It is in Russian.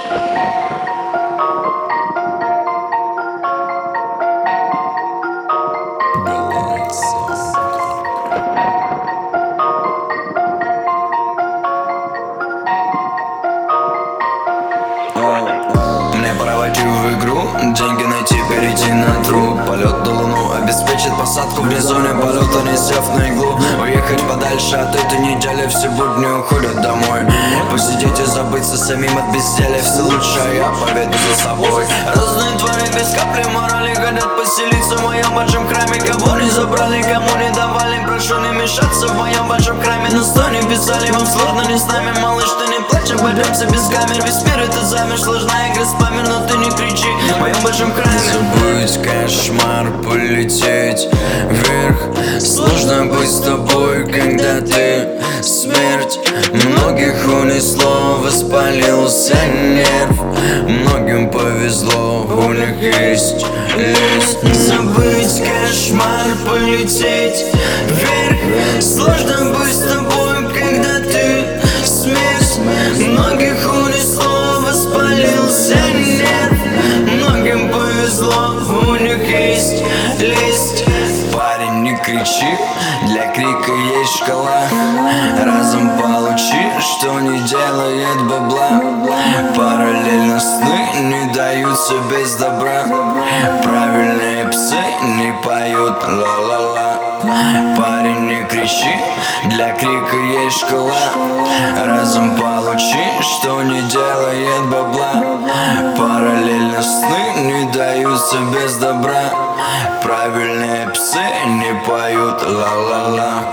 Мне пора войти в игру, деньги найти, перейти на труп. Полет на луну обеспечит посадку в зоне полета, не сев на иглу. Уехать подальше от этой недели, все будни уходят домой. Посидеть и забыться самим от безделия, все лучше я поведу за собой. Разные твари без капли морали хотят поселиться в моем большом храме. Кого не забрали, кому не давали, прошу не мешаться в моем большом храме. На сто не писали, вам сложно не с нами, малыш, ты не плачь, обойдемся без камер. Весь мир это замер, сложная игра спамер, но ты не кричи в моем большом храме. Забыть кошмар, полететь вверх. Сложно быть с тобой, когда ты смерть. Многих унесло, воспалился нерв. Многим повезло, у них есть лесть. Забыть кошмар, полететь вверх. Сложно быть с тобой, когда ты смерть. Многих унесло, воспалился нерв. Многим повезло, у них есть лесть. Парень, не кричи, для крика есть шкала. Разом получи, что не делает бабла. Параллельно сны не даются без добра. Правильные псы не поют ла-ла-ла. Парень, не кричи, для крика есть шкала. Разом получи, что не делает бабла. Параллельно сны не даются без добра. Правильные псы не поют ла-ла-ла.